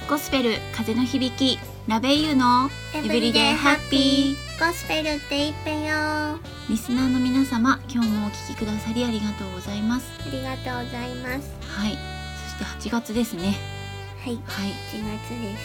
ゴスペル風の響きラベイユのエブリデイハッピー。 ゴスペルって言ってよ。あリスナーの皆様、今日もお聞きくださりありがとうございます。 りがとうございます。 はい、そして8月ですね。 はい、 はい、 7月です。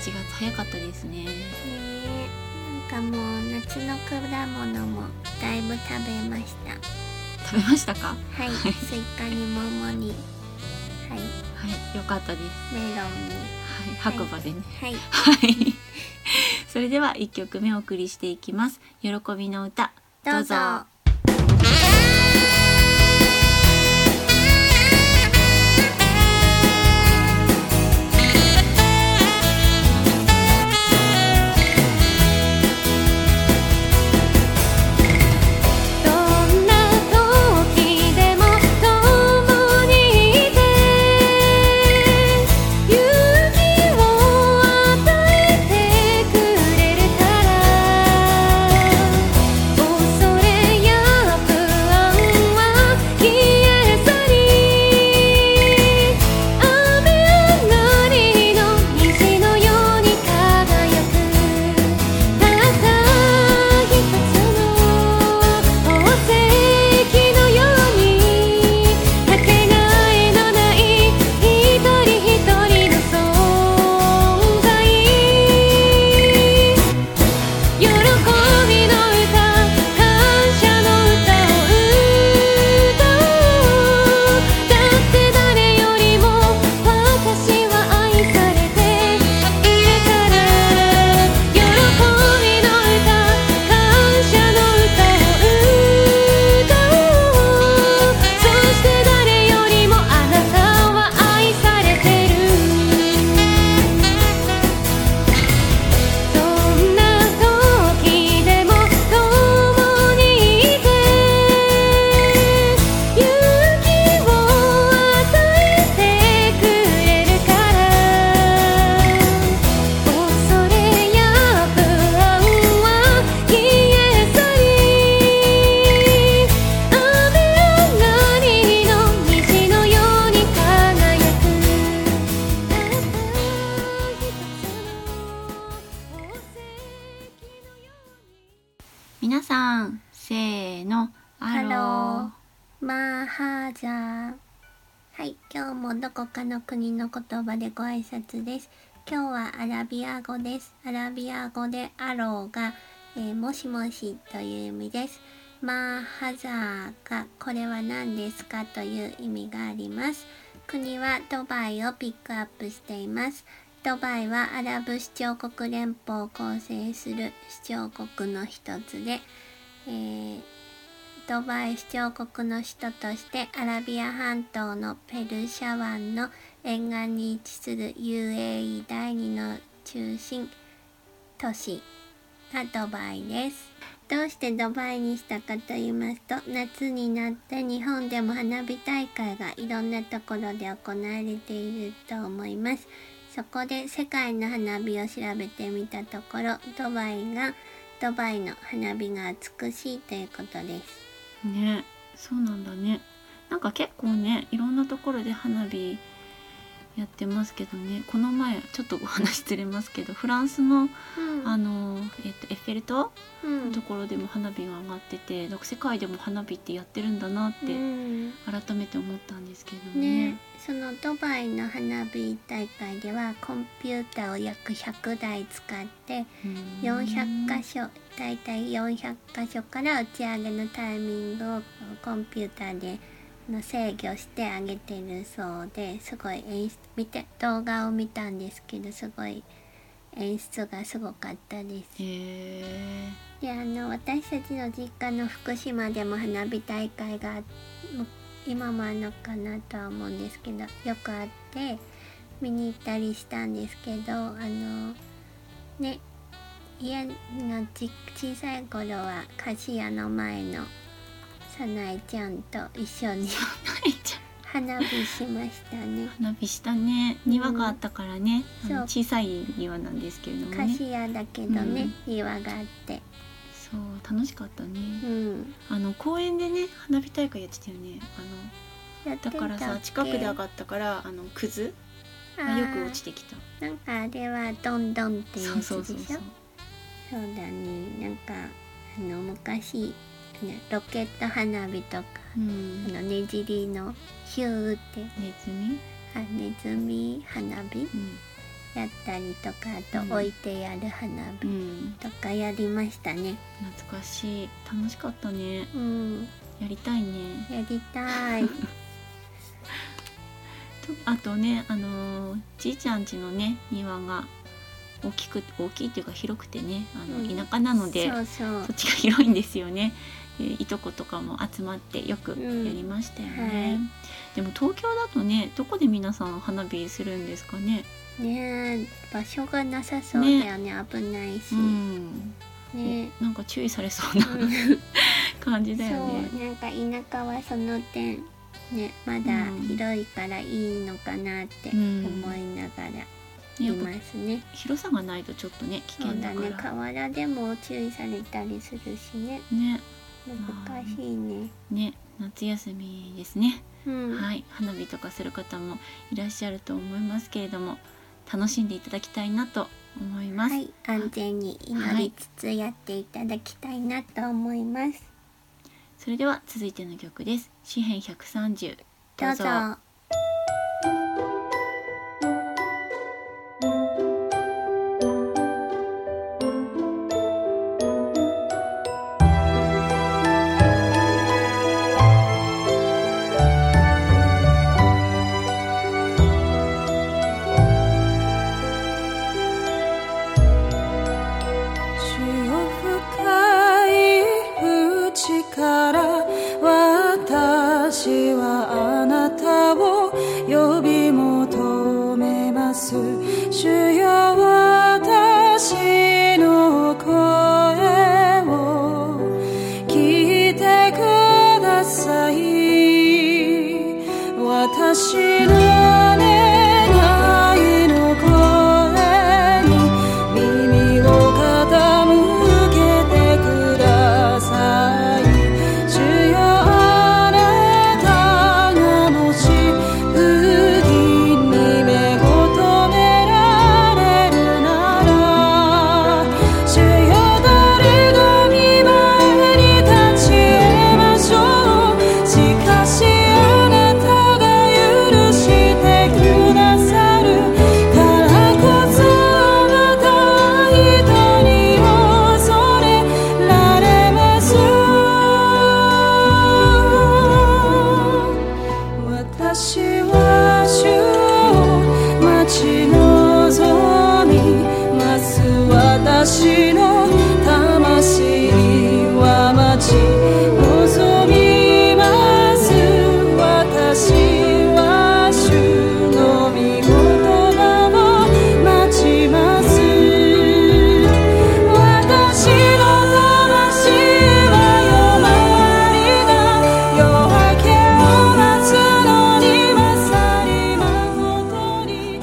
7月早かったですね。 なんかもう夏の果物もだいぶ食べました。 食べましたか？ はい、スイカに桃に、はい、 はい、よかったです。 メロンに、 はい、白馬でね。 はい、 はい。それでは1曲目お送りしていきます。喜びの歌、どうぞ。皆さん、せーの、アロー。 マーハーザー。はい、今日もどこかの国の言葉でご挨拶です。今日はアラビア語です。アラビア語でアローが、もしもしという意味です。マーハザーがこれは何ですかという意味があります。国はドバイをピックアップしています。ドバイはアラブ首長国連邦を構成する首長国の一つで、ドバイ首長国の首都としてアラビア半島のペルシャ湾の沿岸に位置する UAE 第2の中心都市がドバイです。どうしてドバイにしたかと言いますと、夏になって日本でも花火大会がいろんなところで行われていると思います。そこで世界の花火を調べてみたところ、ドバイの花火が美しいということです。 ね、そうなんだね。なんか結構ね、いろんなところで花火やってますけどね。この前ちょっとお話ずれますけど、フランスの、エッフェル塔のところでも花火が上がってて、世界でも花火ってやってるんだなって改めて思ったんですけどね。 そのドバイの花火大会ではコンピューターを約100台使って400箇所、だいたい400箇所から打ち上げのタイミングをコンピューターで制御してあげてるそうで、すごい動画を見たんですけど、すごい演出がすごかったです。で、私たちの実家の福島でも花火大会が今もあるのかなとは思うんですけど、よくあって見に行ったりしたんですけど、家の小さい頃は菓子屋の前のさなえちゃんと一緒に花火しましたね。 花火したね。庭があったからね、小さい庭なんですけれどもね。 菓子屋だけどね、庭があって。 そう楽しかったね。公園でね花火大会やってたよね。だからさ近くで上がったからくずがよく落ちてきた。 なんかあれはどんどんっていうやつでしょ。 そうそうそうそう。 そうだね。なんか昔ロケット花火とか、ねじりのヒューってネズミ？ ネズミ花火、やったりとか、あと置いてやる花火とかやりましたね。 懐かしい。楽しかったね。やりたいね。 やりたい。 あとね、じいちゃん家のね庭が大きいっていうか広くてね、田舎なので、そっちが広いんですよね。いとことかも集まってよくやりましたよね。でも東京だとね、どこで皆さん花火するんですかね。 ねえ、場所がなさそうだよね。危ないし。 なんか注意されそうな感じだよね。 そう、なんか田舎はその点ね、まだ広いからいいのかなって思いながらいますね。 広さがないとちょっとね危険だから。 そうだね、河原でも注意されたりするしね。難しいね。 ね、夏休みですね。はい、花火とかする方もいらっしゃると思いますけれども、楽しんでいただきたいなと思います。 はい、安全に祈りつつやっていただきたいなと思います。 それでは続いての曲です。詩編130、どうぞ。 私はあなたを呼び求めます。主よ、私の声を聞いてください。私の願いの声に耳を傾けてください。主よ、私の魂は待ち望みます。私は主の御言葉を待ちます。私の魂は弱りが夜明けを待つのに勝り誠に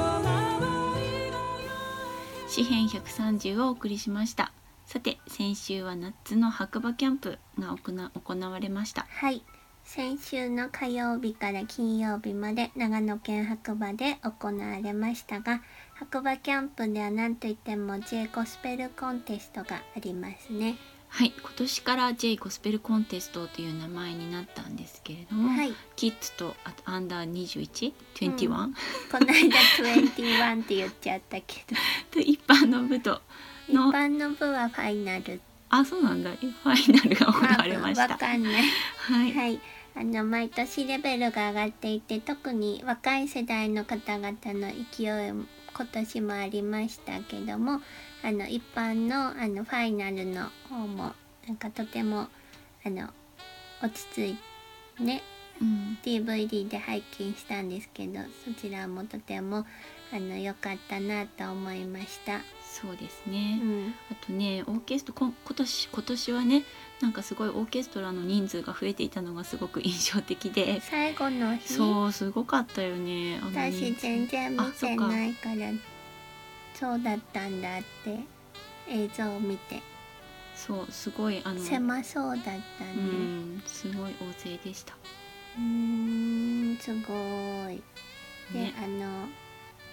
詩編130をお送りしました。さて、先週は夏の白馬キャンプが行われました。 はい、先週の火曜日から金曜日まで長野県白馬で行われましたが、白馬キャンプでは何といっても J ゴスペルコンテストがありますね。 はい、今年から J ゴスペルコンテストという名前になったんですけれども、キッズとあとアンダー21、21、 この間21って言っちゃったけどで一般の部と一般の部はファイナル。 あ、そうなんだ。ファイナルが行われました。 わかんない。 はい。 毎年レベルが上がっていて、特に若い世代の方々の勢い今年もありましたけども、一般のファイナルの方もなんかとても落ち着いてね、DVD で拝見したんですけど、そちらもとても良かったなと思いました。 そうですね、あとね、オーケストラ今年はね、なんかすごいオーケストラの人数が増えていたのがすごく印象的で、 最後の日、 そうすごかったよね。 私全然見てないから、そうだったんだって映像を見て、 そうすごい狭そうだったね。 すごい大勢でした。 すごい。で、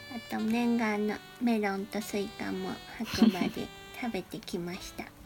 あと念願のメロンとスイカも白馬で食べてきましたはい、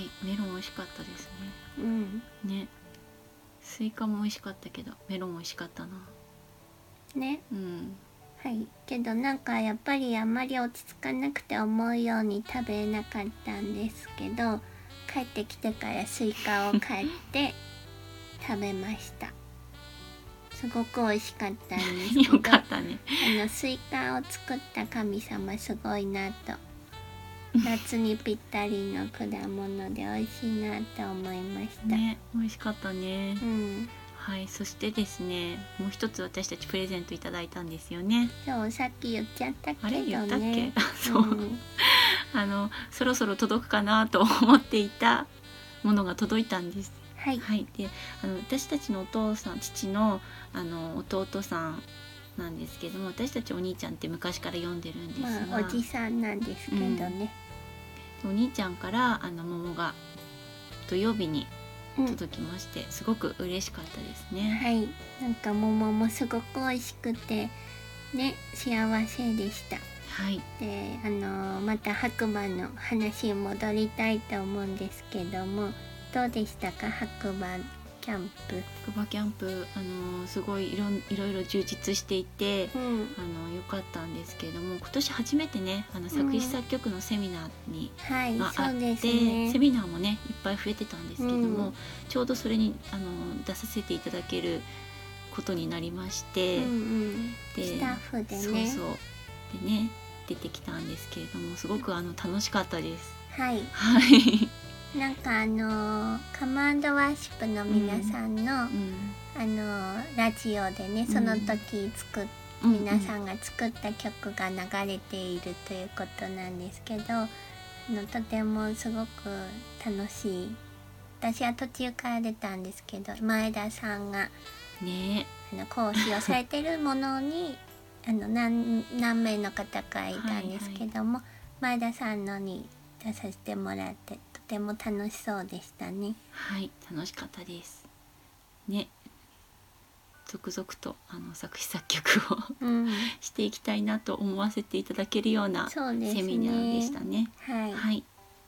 メロン美味しかったですうんね。ね、スイカも美味しかったけどメロン美味しかったな。 ねうんはいけどなんかやっぱりあんまり落ち着かなくて思うように食べなかったんですけど、帰ってきてからスイカを買って食べました。すごく美味しかったんですけどよかったね。 スイカを作った神様すごいなと、夏にぴったりの果物で美味しいなと思いましたね、美味しかったね。 うんはい、そしてですね、もう一つ私たちプレゼントいただいたんですよね。 そうさっき言っちゃったけどね。 あれ言ったっけ？そう、 んそろそろ届くかなと思っていたものが届いたんです。 はいはい、で私たちのお父さん、父の弟さんなんですけども、私たちお兄ちゃんって昔から読んでるんですが、 まあおじさんなんですけどね、 お兄ちゃんから桃が土曜日にうん届きまして、すごく嬉しかったですね。 はいなんか桃もすごく美味しくてね幸せでした。 はい、 でまた白馬の話に戻りたいと思うんですけども、どうでしたか白馬キャンプ。 白馬キャンプすごいいろいろ充実していて、 うん良かったんですけれども、今年初めてね作詞作曲のセミナーに、 はいがあそうって、 ですねセミナーもねいっぱい増えてたんですけども、 うんちょうどそれに出させていただけることになりまして、 うんうんでスタッフでねそうそうでね出てきたんですけれども、すごく楽しかったです。 はいはいなんかカマンドワーシップの皆さんの、 うんラジオでねその時皆さんが作った曲が流れているということなんですけど、とてもすごく楽しい。私は途中から出たんですけど、前田さんがね講師をされてるものに何名の方かいたんですけども、前田さんのに出させてもらってとても楽しそうでしたね。 はい楽しかったですね。続々と作詞作曲をうんしていきたいなと思わせていただけるようなそうですねセミナーでしたね。 はい、 はい。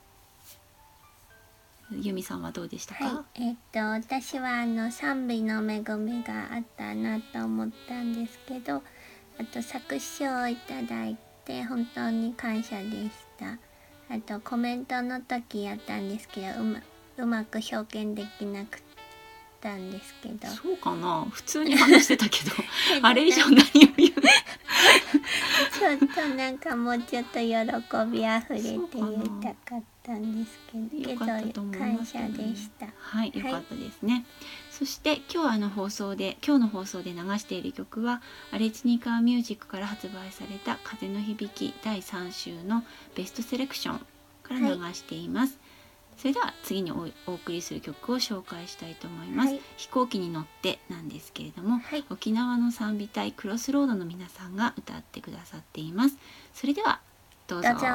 由美さんはどうでしたか？ はい、私は賛美の恵みがあったなと思ったんですけど、あと作詞をいただいて本当に感謝でした。あとコメントの時やったんですけどうまく表現できなくったんですけど、 そうかな、普通に話してたけどあれ以上何を言うちょっとなんかもうちょっと喜びあふれて言いたかったんですけど、 よかったと思い感ますけどね謝でした。 はい、よかったですね。そして今日の放送で流している曲はアレチニカーミュージックから発売された風の響き第3週のベストセレクションから流しています。それでは次にお送りする曲を紹介したいと思います。 はい飛行機に乗ってなんですけれども、 はい沖縄の賛美隊クロスロードの皆さんが歌ってくださっています。それではどうぞ。 どうぞ。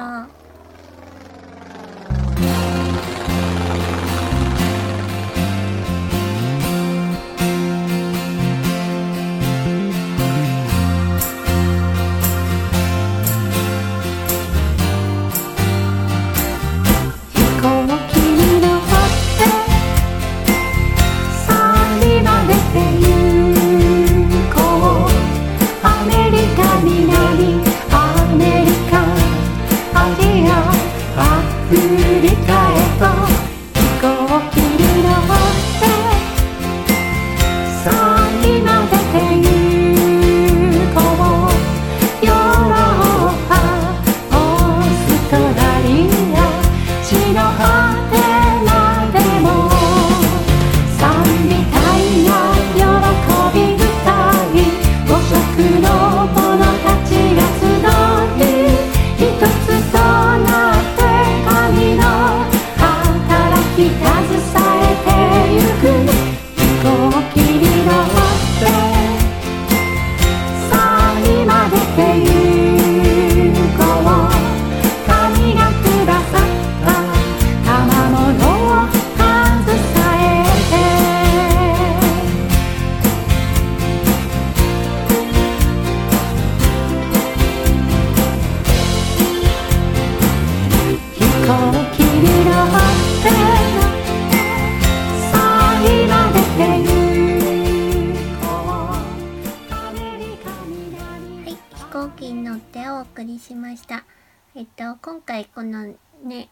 アメリカ南アメリカアジ今回このね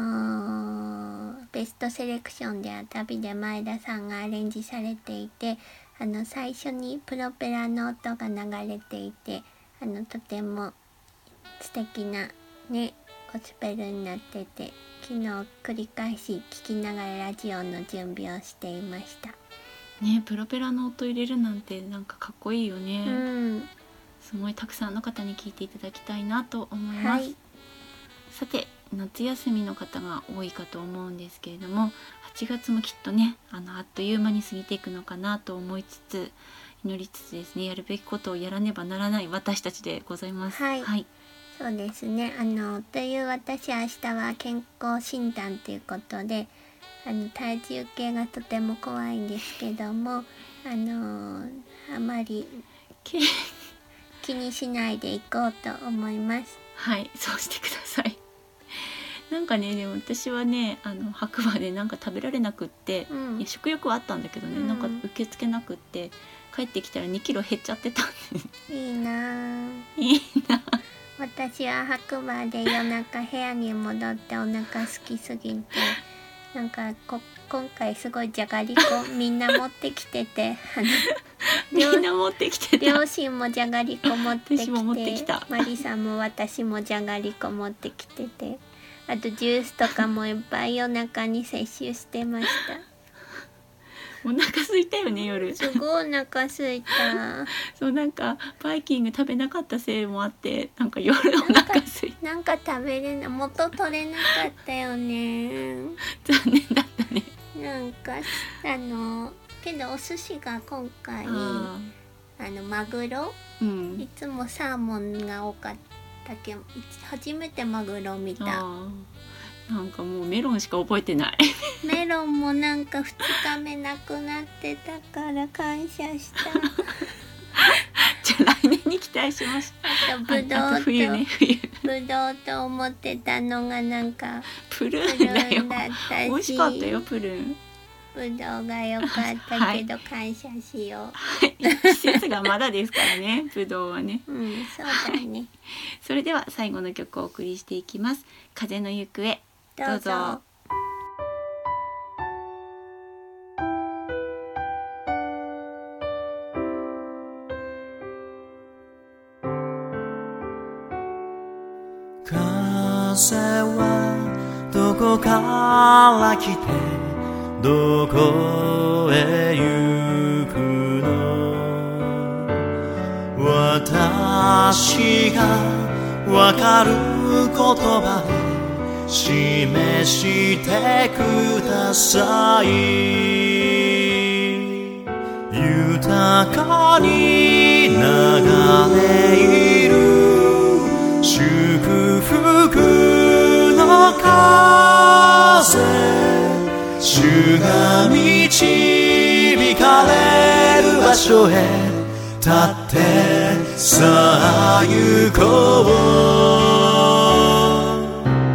ベストセレクションでは旅で前田さんがアレンジされていて、最初にプロペラの音が流れていて、とても素敵なねゴスペルになってて、昨日繰り返し聞きながらラジオの準備をしていましたね。プロペラの音入れるなんてなんかかっこいいよね、すごいたくさんの方に聞いていただきたいなと思います、さて夏休みの方が多いかと思うんですけれども、8月もきっとねあっという間に過ぎていくのかなと思いつつ、祈りつつですね、やるべきことをやらねばならない私たちでございます。 そうですね。という私は明日は健康診断ということで、体重計がとても怖いんですけども、あまり気にしないでいこうと思います。 はい、そうしてください。なんかね、でも私はね白馬でなんか食べられなくって、食欲はあったんだけどね、なんか受け付けなくって帰ってきたら2キロ減っちゃってたんでいいな。私は白馬で夜中部屋に戻ってお腹空きすぎて、なんか今回すごいじゃがりこみんな持ってきててみんな持ってきてた。 両親もじゃがりこ持ってきて、 私も持ってきた。 マリさんも私もじゃがりこ持ってきてて、あとジュースとかもいっぱい夜中に摂取してました。 お腹空いたよね夜。 すごいお腹空いた。 そう、なんかバイキング食べなかったせいもあって、なんか夜お腹空いた。 なんか食べれない、元取れなかったよね。 残念だったね。 なんかけどお寿司が今回マグロ、いつもサーモンが多かったけど初めてマグロ見た。 なんかもうメロンしか覚えてない。 メロンもなんか2日目なくなってたから感謝した。 じゃあ来年に期待します。 あとブドウと冬ね、冬。 ブドウと思ってたのがなんかプルーンだよ。 だったし、 美味しかったよプルーン。 ブドウが良かったけど感謝しよう。 季節がまだですからね、ブドウはね。 そうだね。 それでは最後の曲をお送りしていきます。風の行方、どうぞ。 風はどこから来てどこへ行くの、私がわかる言葉で示してください。豊かに流れいる祝福の風、主が導かれる場所へ立ってさあ行こう。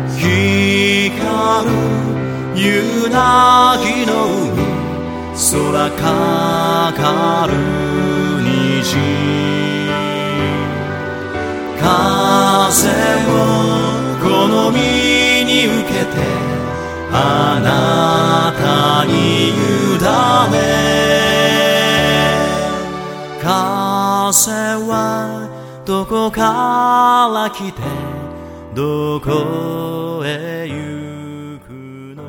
光る夕凪の海、空かかる虹、風を好みに受けてあなたに委ね、風はどこから来てどこへ行くの。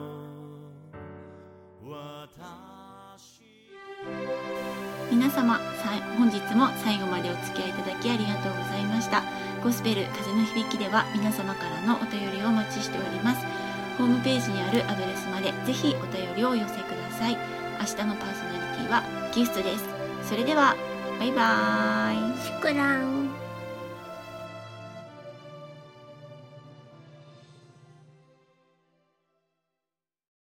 皆様本日も最後までお付き合いいただきありがとうございました。ゴスペル風の響きでは皆様からのお便りをお待ちしております。ホームページにあるアドレスまでぜひお便りをお寄せください。明日のパーソナリティはギフトです。それではバイバーイ。 シュクラン。